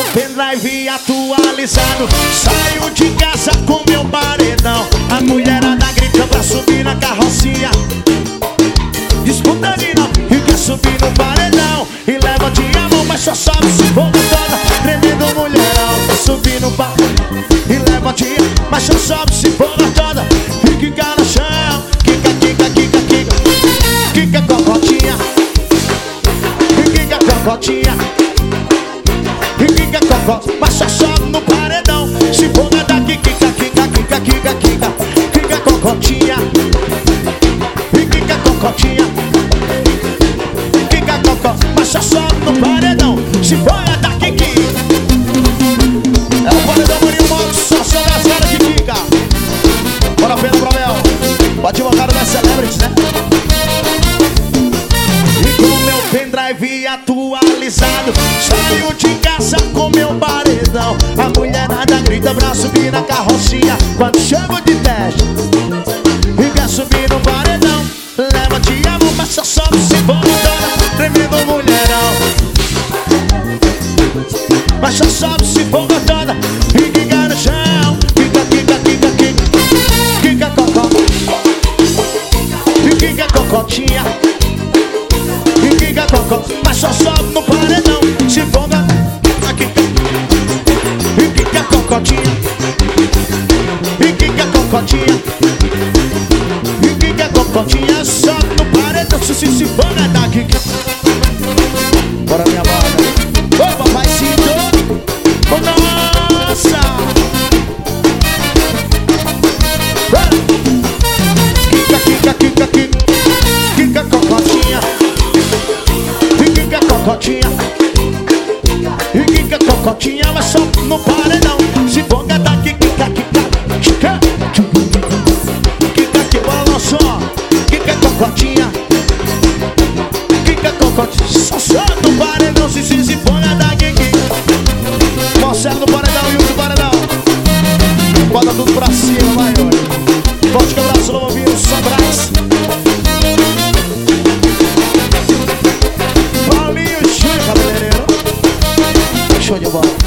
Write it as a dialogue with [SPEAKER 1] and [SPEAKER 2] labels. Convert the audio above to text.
[SPEAKER 1] pendrive atualizado. Saio de casa com meu paredão. A mulherada grita pra subir na carrocinha. Disputa de não e quer subir no paredão. E leva de a mão, mas só sobe se for toda. Tremendo mulherão, quer subir no paredão. E leva de a mão, mas só sobe se for toda. E quica no chão, quica, quica, quica, quica. Quica cocotinha. E quica cocotinha. E quica cocotinha, mas só sobe no paredão. Se for daqui, quica, quica, quica, quica, quica. Quica cocotinha. E quica cocotinha. Quica cocotinha, mas só sobe no paredão. Se for daqui, quica. É o paredão Maninho Mox, só sobe as caras que quica. Bora, Pedro Bromel. Pode botar o das celebrities, né? E com meu pendrive atualizado, saio de casa com meu paredão. A mulherada grita pra subir na carrocinha. Quando chego de teste e quer subir no paredão, leva te amo, mas só sobe se for toda. Tremendo mulherão, mas só sobe se for toda. E quica no chão, quica, quica, quica, quica. Quica cocó, e quica cocotinha. E quica cocó, mas só sobe no paredão. Se for aqui, e quica cocotinha. E quica cocotinha. E quica cocotinha, sobe no paredão. Se for daqui. Bora, minha banda. Ô, papaizinho. Ô, nossa. Bora. Quica, quica, quica, quica. Quica cocotinha. E quica cocotinha. E quica cocotinha, mas só no paredão. Se for daqui, quica, quica. Quica, quica, que bola no som. Quica cocotinha. Quica cocotinha, só sobe no paredão. Se for daqui, quica. Marcelo no paredão e o do paredão. Bota tudo pra cima, vai, olha. Forte que abraço, não ouviu, só braço. Paulinho, Chico, cabeleireiro. Show de bola.